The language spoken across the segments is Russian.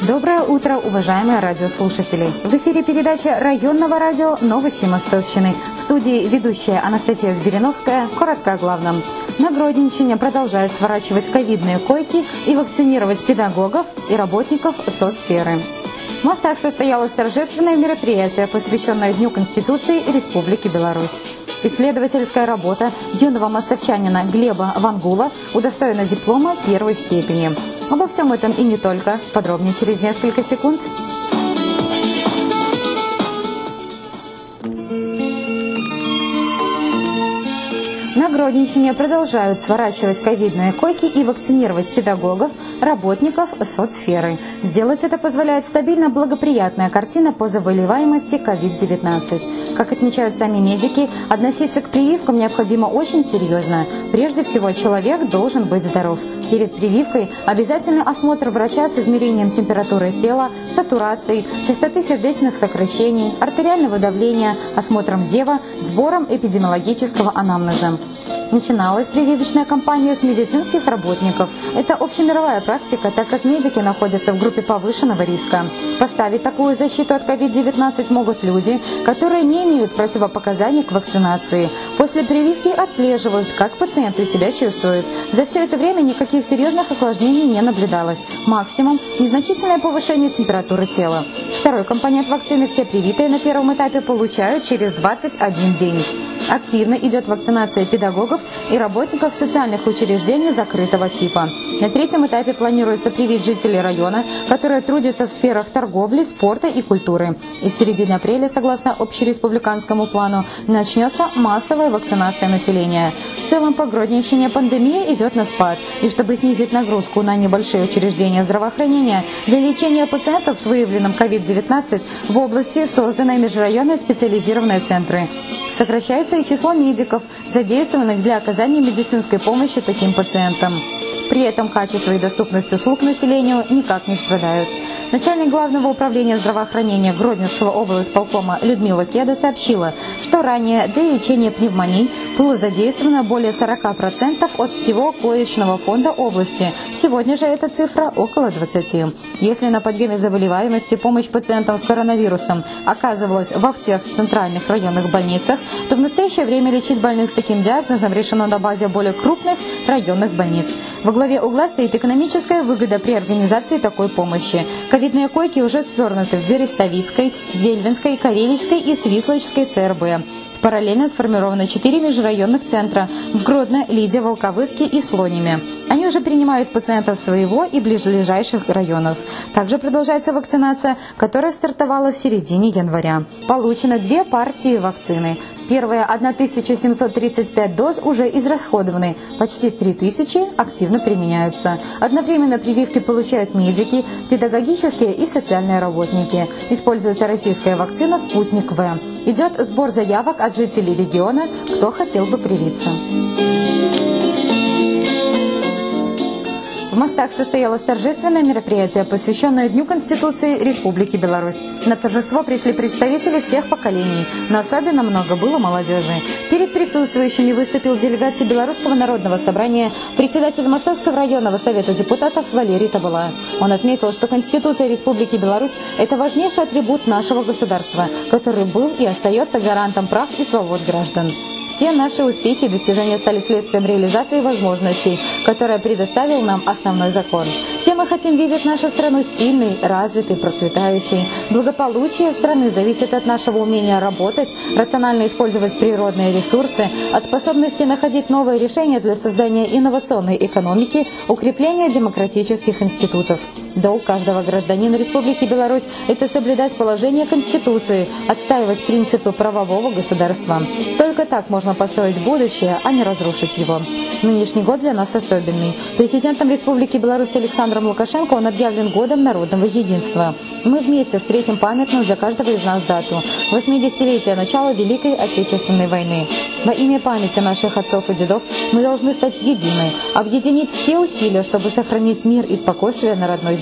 Доброе утро, уважаемые радиослушатели! В эфире передача районного радио «Новости Мостовщины». В студии ведущая Анастасия Збириновская. Коротко о главном. На Гродненщине продолжают сворачивать ковидные койки и вакцинировать педагогов и работников соцсферы. В Мостах состоялось торжественное мероприятие, посвященное Дню Конституции Республики Беларусь. Исследовательская работа юного мостовчанина Глеба Вангула удостоена диплома первой степени. Обо всем этом и не только. Подробнее через несколько секунд. На Гродненщине продолжают сворачивать ковидные койки и вакцинировать педагогов, работников соцсферы. Сделать это позволяет стабильно благоприятная картина по заболеваемости COVID-19. Как отмечают сами медики, относиться к прививкам необходимо очень серьезно. Прежде всего, человек должен быть здоров. Перед прививкой обязательный осмотр врача с измерением температуры тела, сатурации, частоты сердечных сокращений, артериального давления, осмотром зева, сбором эпидемиологического анамнеза. Начиналась прививочная кампания с медицинских работников. Это общемировая практика, так как медики находятся в группе повышенного риска. Поставить такую защиту от COVID-19 могут люди, которые не имеют противопоказаний к вакцинации. После прививки отслеживают, как пациенты себя чувствуют. За все это время никаких серьезных осложнений не наблюдалось. Максимум – незначительное повышение температуры тела. Второй компонент вакцины все привитые на первом этапе получают через 21 день. Активно идет вакцинация педагогов и работников социальных учреждений закрытого типа. На третьем этапе планируется привить жителей района, которые трудятся в сферах торговли, спорта и культуры. И в середине апреля, согласно общереспубликанскому плану, начнется массовая вакцинация населения. В целом по Гродненщине пандемия идет на спад. И чтобы снизить нагрузку на небольшие учреждения здравоохранения, для лечения пациентов с выявленным COVID-19 в области созданы межрайонные специализированные центры. Сокращается и число медиков, задействованных для оказания медицинской помощи таким пациентам. При этом качество и доступность услуг населению никак не страдают. Начальник Главного управления здравоохранения Гродненского облисполкома Людмила Кеда сообщила, что ранее для лечения пневмоний было задействовано более 40% от всего коечного фонда области. Сегодня же эта цифра около 20%. Если на подъеме заболеваемости помощь пациентам с коронавирусом оказывалась во всех центральных районных больницах, то в настоящее время лечить больных с таким диагнозом решено на базе более крупных районных больниц. Во главе угла стоит экономическая выгода при организации такой помощи. Ковидные койки уже свернуты в Берестовицкой, Зельвинской, Карелической и Свислочской ЦРБ. Параллельно сформировано 4 межрайонных центра в Гродно, Лиде, Волковыске и Слониме. Они уже принимают пациентов своего и ближайших районов. Также продолжается вакцинация, которая стартовала в середине января. Получено 2 партии вакцины. Первая 1735 доз уже израсходованы, почти 3000 активно применяются. Одновременно прививки получают медики, педагогические и социальные работники. Используется российская вакцина «Спутник В». Идет сбор заявок от жителей региона, кто хотел бы привиться. В Мостах состоялось торжественное мероприятие, посвященное Дню Конституции Республики Беларусь. На торжество пришли представители всех поколений, но особенно много было молодежи. Перед присутствующими выступил делегация Белорусского народного собрания, председатель Мостовского районного совета депутатов Валерий Табула. Он отметил, что Конституция Республики Беларусь – это важнейший атрибут нашего государства, который был и остается гарантом прав и свобод граждан. Все наши успехи и достижения стали следствием реализации возможностей, которые предоставил нам основной закон. Все мы хотим видеть нашу страну сильной, развитой, процветающей. Благополучие страны зависит от нашего умения работать, рационально использовать природные ресурсы, от способности находить новые решения для создания инновационной экономики, укрепления демократических институтов. Долг каждого гражданина Республики Беларусь – это соблюдать положение Конституции, отстаивать принципы правового государства. Только так можно построить будущее, а не разрушить его. Нынешний год для нас особенный. Президентом Республики Беларусь Александром Лукашенко он объявлен годом народного единства. Мы вместе встретим памятную для каждого из нас дату – 80-летие начала Великой Отечественной войны. Во имя памяти наших отцов и дедов мы должны стать едины, объединить все усилия, чтобы сохранить мир и спокойствие на родной земле.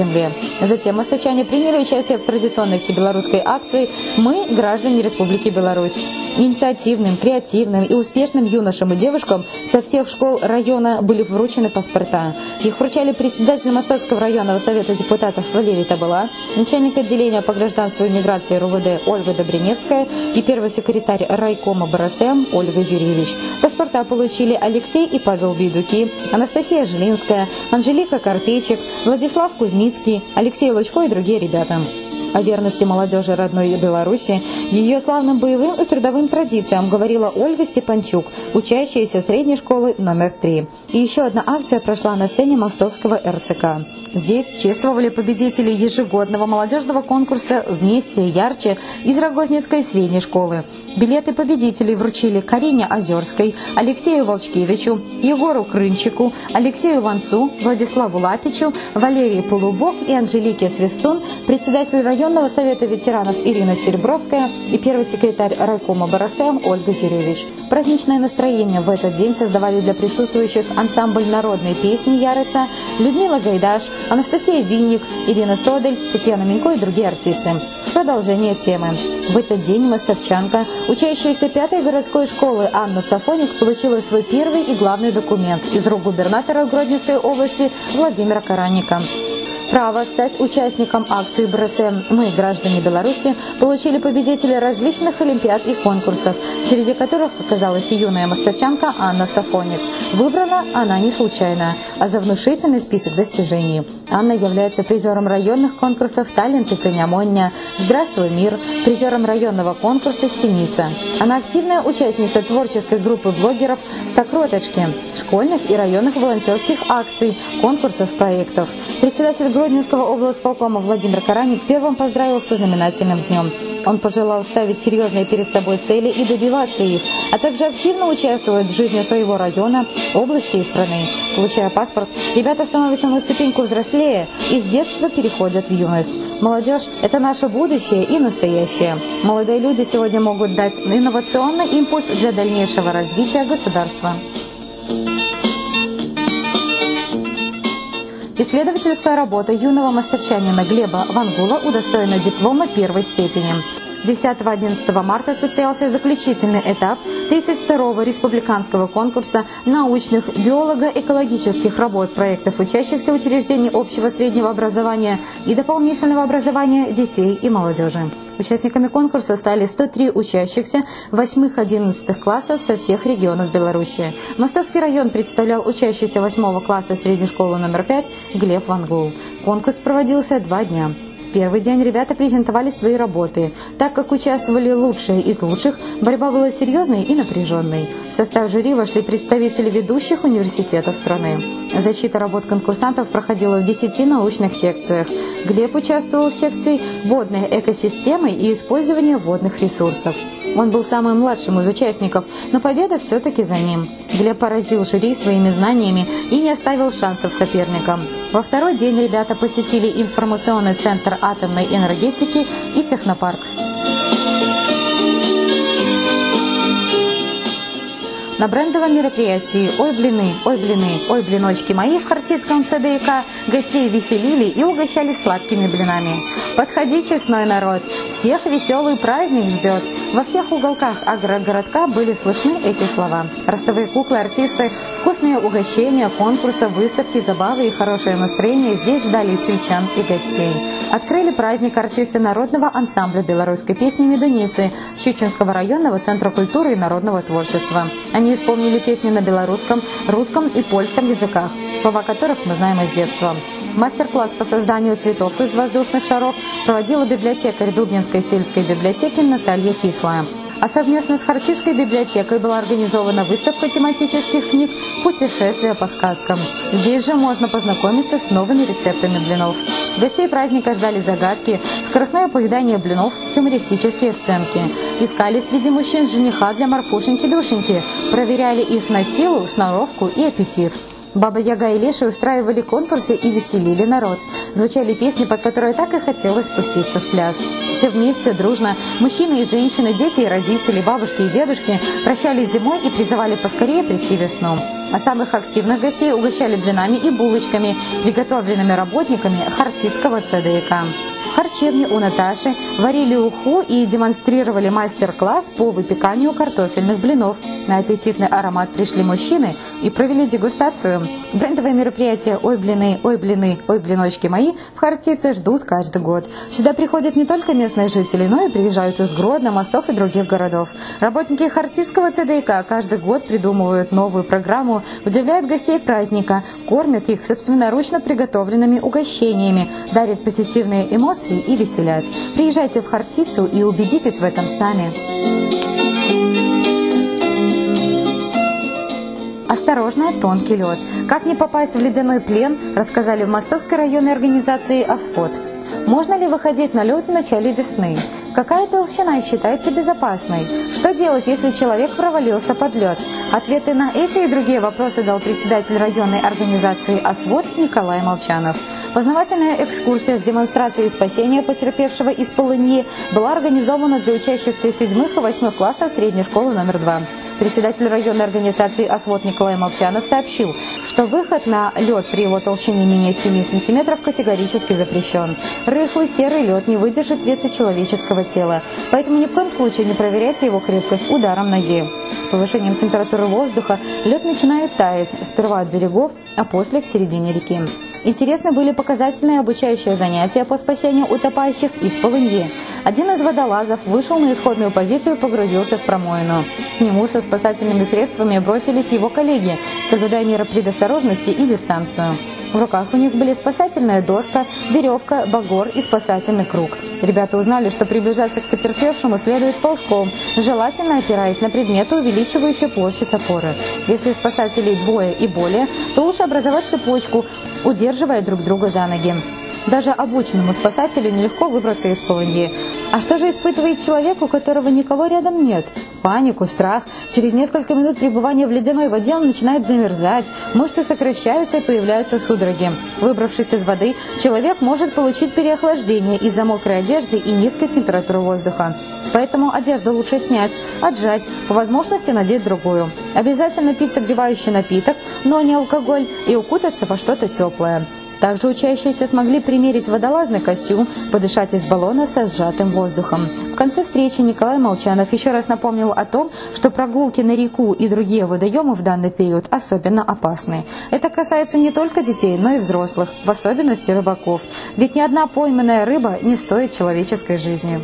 земле. Затем мостовчане приняли участие в традиционной всебелорусской акции «Мы, граждане Республики Беларусь». Инициативным, креативным и успешным юношам и девушкам со всех школ района были вручены паспорта. Их вручали председатель Мостовского районного совета депутатов Валерий Табыла, начальник отделения по гражданству и миграции РУВД Ольга Добриневская и первый секретарь райкома БРСМ Ольга Юрьевич. Паспорта получили Алексей и Павел Бейдуки, Анастасия Жилинская, Анжелика Карпейчик, Владислав Кузьмицкий, Алексей Лучко и другие ребята. О верности молодежи родной Беларуси, ее славным боевым и трудовым традициям говорила Ольга Степанчук, учащаяся средней школы номер 3. И еще одна акция прошла на сцене Мостовского РЦК. Здесь чествовали победителей ежегодного молодежного конкурса «Вместе ярче» из Рогозницкой средней школы. Билеты победителей вручили Карине Озерской, Алексею Волчкевичу, Егору Крынчику, Алексею Ванцу, Владиславу Лапичу, Валерии Полубок и Анжелике Свистун, председатель районного совета ветеранов Ирина Серебровская и первый секретарь райкома БРСМ Ольга Юрьевич. Праздничное настроение в этот день создавали для присутствующих ансамбль народной песни «Ярыца», Людмила Гайдаш, Анастасия Винник, Ирина Содель, Татьяна Минько и другие артисты. В продолжение темы. В этот день мостовчанка, учащаяся 5-й городской школы Анна Сафоник, получила свой первый и главный документ из рук губернатора Гродненской области Владимира Каранника. Право стать участником акции БРСМ «Мы, граждане Беларуси» получили победители различных олимпиад и конкурсов, среди которых оказалась и юная мостовчанка Анна Сафоник. Выбрана она не случайно, а за внушительный список достижений. Анна является призером районных конкурсов «Талент» и «Конямоння», «Здравствуй, мир», призером районного конкурса «Синица». Она активная участница творческой группы блогеров «Стокроточки», школьных и районных волонтерских акций, конкурсов, проектов. Председатель Гродненского облсполкома Владимир Караник первым поздравил со знаменательным днем. Он пожелал ставить серьезные перед собой цели и добиваться их, а также активно участвовать в жизни своего района, области и страны. Получая паспорт, ребята становятся на ступеньку взрослее и с детства переходят в юность. Молодежь – это наше будущее и настоящее. Молодые люди сегодня могут дать инновационный импульс для дальнейшего развития государства. Исследовательская работа юного мостовчанина Глеба Вангула удостоена диплома первой степени. 10-11 марта состоялся заключительный этап 32-го республиканского конкурса научных биолого-экологических работ проектов учащихся учреждений общего среднего образования и дополнительного образования детей и молодежи. Участниками конкурса стали 103 учащихся 8-11 классов со всех регионов Беларуси. Мостовский район представлял учащийся 8 класса средней школы номер 5 Глеб Вангул. Конкурс проводился 2 дня. В первый день ребята презентовали свои работы. Так как участвовали лучшие из лучших, борьба была серьезной и напряженной. В состав жюри вошли представители ведущих университетов страны. Защита работ конкурсантов проходила в 10 научных секциях. Глеб участвовал в секции «Водные экосистемы и использование водных ресурсов». Он был самым младшим из участников, но победа все-таки за ним. Глеб поразил жюри своими знаниями и не оставил шансов соперникам. Во второй день ребята посетили информационный центр атомной энергетики и технопарк. На брендовом мероприятии «Ой, блины, ой, блины, ой, блиночки мои» в Хартицком ЦДК гостей веселили и угощали сладкими блинами. «Подходи, честной народ, всех веселый праздник ждет». Во всех уголках агрогородка были слышны эти слова. Ростовые куклы, артисты, вкусные угощения, конкурсы, выставки, забавы и хорошее настроение здесь ждали сельчан и гостей. Открыли праздник артисты народного ансамбля белорусской песни «Медуницы» Щучинского районного центра культуры и народного творчества. Они исполнили песни на белорусском, русском и польском языках, слова которых мы знаем из детства. Мастер-класс по созданию цветов из воздушных шаров проводила библиотекарь Дубнинской сельской библиотеки Наталья Кислая. А совместно с Хартицкой библиотекой была организована выставка тематических книг «Путешествия по сказкам». Здесь же можно познакомиться с новыми рецептами блинов. Гостей праздника ждали загадки, скоростное поедание блинов, юмористические сценки. Искали среди мужчин жениха для Марфушеньки-душеньки, проверяли их на силу, сноровку и аппетит. Баба Яга и Леший устраивали конкурсы и веселили народ. Звучали песни, под которые так и хотелось спуститься в пляс. Все вместе, дружно, мужчины и женщины, дети и родители, бабушки и дедушки прощались зимой и призывали поскорее прийти весну. А самых активных гостей угощали блинами и булочками, приготовленными работниками Хартицкого ЦДК. В харчевне у Наташи варили уху и демонстрировали мастер-класс по выпеканию картофельных блинов. На аппетитный аромат пришли мужчины и провели дегустацию. Брендовые мероприятия «Ой, блины, ой, блины, ой, блиночки мои» в Хартице ждут каждый год. Сюда приходят не только местные жители, но и приезжают из Гродно, Мостов и других городов. Работники Хартицкого ЦДК каждый год придумывают новую программу, удивляют гостей праздника, кормят их собственноручно приготовленными угощениями, дарят позитивные эмоции и веселят. Приезжайте в Хартицу и убедитесь в этом сами. Осторожно, тонкий лед. Как не попасть в ледяной плен, рассказали в Мостовской районной организации «Освод». Можно ли выходить на лед в начале весны? Какая толщина считается безопасной? Что делать, если человек провалился под лед? Ответы на эти и другие вопросы дал председатель районной организации «Освод» Николай Молчанов. Познавательная экскурсия с демонстрацией спасения потерпевшего из полыньи была организована для учащихся 7 и 8 классов средней школы номер 2. Председатель районной организации «Освод» Николай Молчанов сообщил, что выход на лед при его толщине менее 7 см категорически запрещен. Рыхлый серый лед не выдержит веса человеческого тела, поэтому ни в коем случае не проверяйте его крепкость ударом ноги. С повышением температуры воздуха лед начинает таять, сперва от берегов, а после к середине реки. Интересны были показательные обучающие занятия по спасению утопающих из полыньи. Один из водолазов вышел на исходную позицию и погрузился в промоину. К нему со спасательными средствами бросились его коллеги, соблюдая меры предосторожности и дистанцию. В руках у них были спасательная доска, веревка, багор и спасательный круг. Ребята узнали, что приближаться к потерпевшему следует ползком, желательно опираясь на предметы, увеличивающие площадь опоры. Если спасателей двое и более, то лучше образовать цепочку, удерживая друг друга за ноги. Даже обученному спасателю нелегко выбраться из полыньи. А что же испытывает человек, у которого никого рядом нет? Панику, страх. Через несколько минут пребывания в ледяной воде он начинает замерзать, мышцы сокращаются и появляются судороги. Выбравшись из воды, человек может получить переохлаждение из-за мокрой одежды и низкой температуры воздуха. Поэтому одежду лучше снять, отжать, по возможности надеть другую. Обязательно пить согревающий напиток, но не алкоголь, и укутаться во что-то теплое. Также учащиеся смогли примерить водолазный костюм, подышать из баллона со сжатым воздухом. В конце встречи Николай Молчанов еще раз напомнил о том, что прогулки на реку и другие водоемы в данный период особенно опасны. Это касается не только детей, но и взрослых, в особенности рыбаков. Ведь ни одна пойманная рыба не стоит человеческой жизни.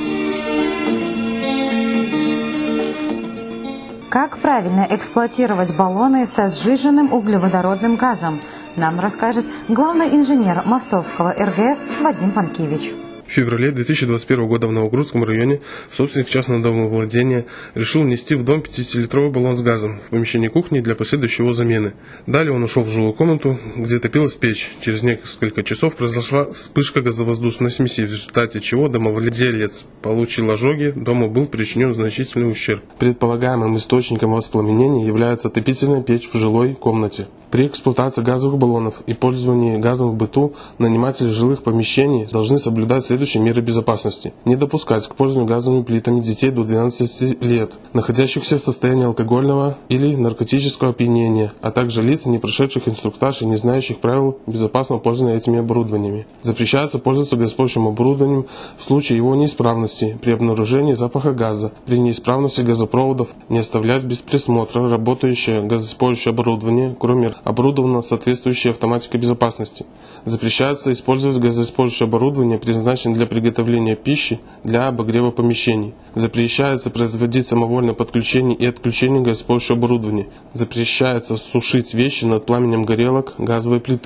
Как правильно эксплуатировать баллоны со сжиженным углеводородным газом, нам расскажет главный инженер Мостовского РГС Вадим Панкевич. В феврале 2021 года в Новогрудском районе собственник частного домовладения решил внести в дом 50-литровый баллон с газом в помещение кухни для последующей его замены. Далее он ушел в жилую комнату, где топилась печь. Через несколько часов произошла вспышка газовоздушной смеси, в результате чего домовладелец получил ожоги, дому был причинен значительный ущерб. Предполагаемым источником воспламенения является отопительная печь в жилой комнате. При эксплуатации газовых баллонов и пользовании газом в быту наниматели жилых помещений должны соблюдать следующие меры безопасности. Не допускать к пользованию газовыми плитами детей до 12 лет, находящихся в состоянии алкогольного или наркотического опьянения, а также лиц, не прошедших инструктаж и не знающих правил безопасного пользования этими оборудованиями. Запрещается пользоваться газоспорящим оборудованием в случае его неисправности, при обнаружении запаха газа, при неисправности газопроводов, не оставлять без присмотра работающее газоспорящее оборудование, кроме оборудованного соответствующей автоматикой безопасности. Запрещается использовать газоиспользующее оборудование, предназначенное для приготовления пищи, для обогрева помещений. Запрещается производить самовольное подключение и отключение газоиспользующего оборудования. Запрещается сушить вещи над пламенем горелок газовой плиты.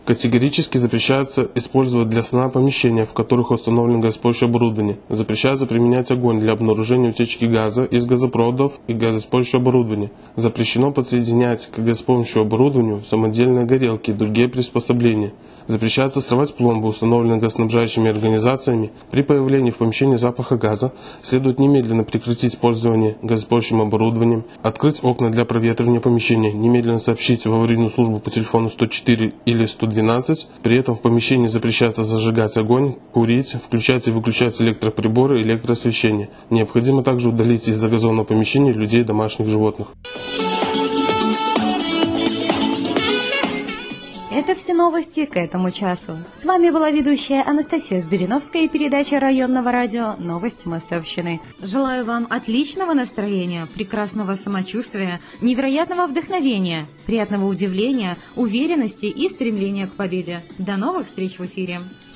Категорически запрещается использовать для сна помещения, в которых установлено газоспоющее оборудование. Запрещается применять огонь для обнаружения утечки газа из газопроводов и газоспоющего оборудования. Запрещено подсоединять к газоспоющему оборудованию самодельные горелки и другие приспособления. Запрещается срывать пломбы, установленные газоснабжающими организациями. При появлении в помещении запаха газа следует немедленно прекратить пользование газоспоющим оборудованием, открыть окна для проветривания помещения, немедленно сообщить в аварийную службу по телефону 104 или 112. При этом в помещении запрещается зажигать огонь, курить, включать и выключать электроприборы и электроосвещение. Необходимо также удалить из загазованного помещения людей и домашних животных. Это все новости к этому часу. С вами была ведущая Анастасия Сбериновская и передача районного радио «Новости Мостовщины». Желаю вам отличного настроения, прекрасного самочувствия, невероятного вдохновения, приятного удивления, уверенности и стремления к победе. До новых встреч в эфире!